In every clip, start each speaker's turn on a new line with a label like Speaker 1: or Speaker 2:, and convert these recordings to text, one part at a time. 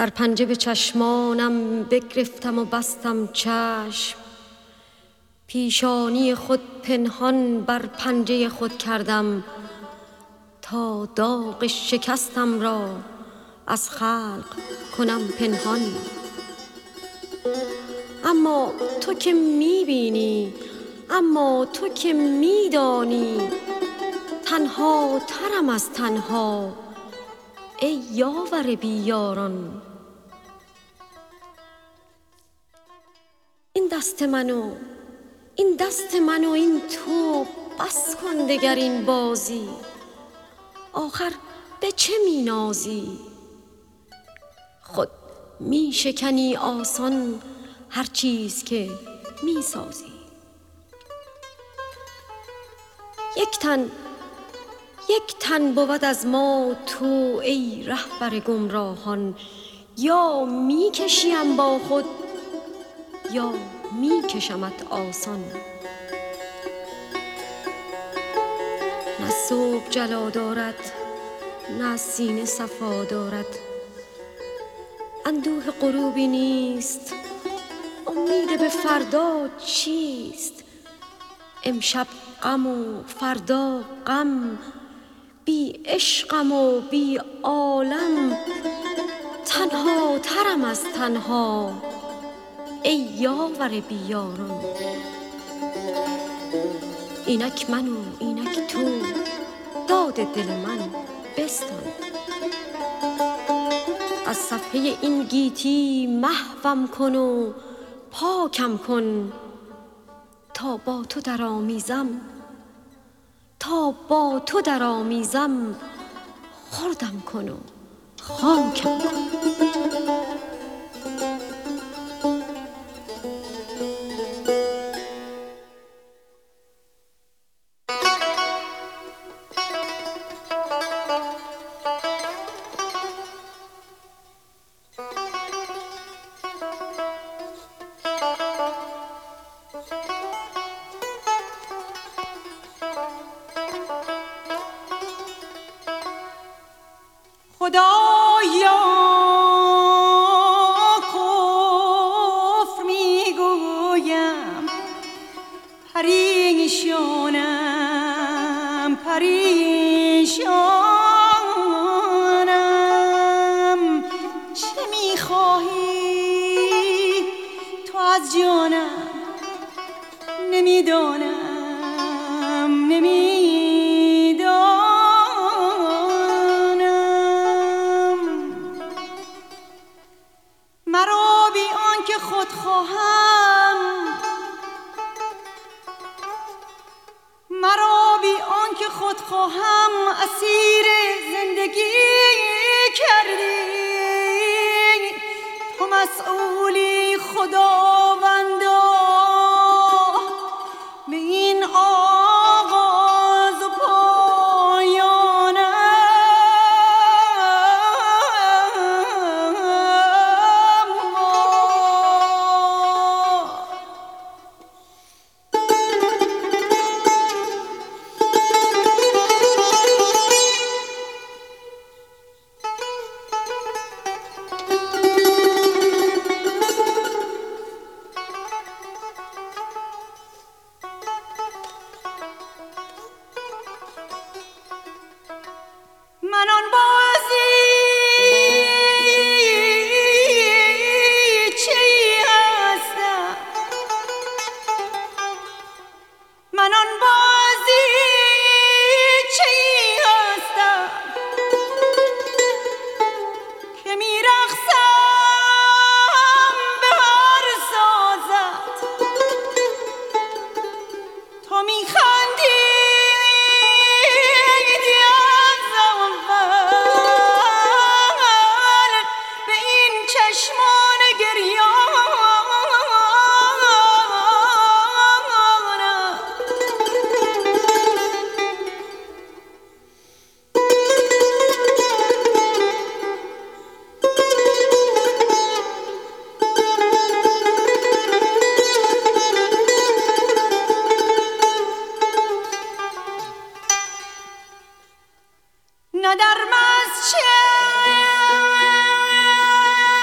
Speaker 1: سرپنجه به چشمانم بگرفتم و بستم چشم، پیشانی خود پنهان بر پنجه خود کردم تا داغ شکستم را از خلق کنم پنهان. اما تو که میبینی، اما تو که میدانی، تنها ترم از تنها ای یاور بیاران. این دست منو، این دست من و این تو، بس کن دگر این بازی، آخر به چه می نازی؟ خود می شکنی آسان هر چیز که می سازی. یک تن بود از ما تو ای رهبر گمراهان، یا می کشیم با خود یا می کشمت آسان. نه صبح جلا دارد نه سینه صفا دارد، اندوه غروبی نیست، امید به فردا چیست؟ امشب غم و فردا غم، بی عشقم و بی عالم، تنها ترم از تنها ای یاور بیاران. اینک من و اینک تو، داد دل من بستان. از صفحه این گیتی محوم کن و پاکم کن، تا با تو درآمیزم، تا با تو درآمیزم، خردم کن و خاکم کن.
Speaker 2: خدایا کفر میگویم، پریشانم پریشانم. چه میخواهی تو از جانم؟ نمیدانم مرا بی آنکه خود خواهم، مرا بی آنکه خود خواهم، اسیر زندگی کردی. تو مسئولی خداوندا به این آغاز و پایانم. من آن بازیچه‌ای هستم، من آن بازیچه‌ای هستم که می‌رقصم به هر سازت. تو می‌خندی چشمان گریانم. نه در مسجد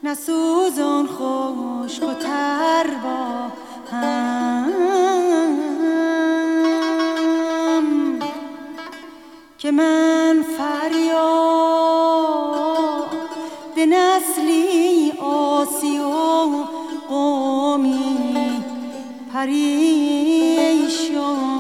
Speaker 2: نسوزان خشک و تر با هم که من فریاد نسلی آسی و قومی پریشان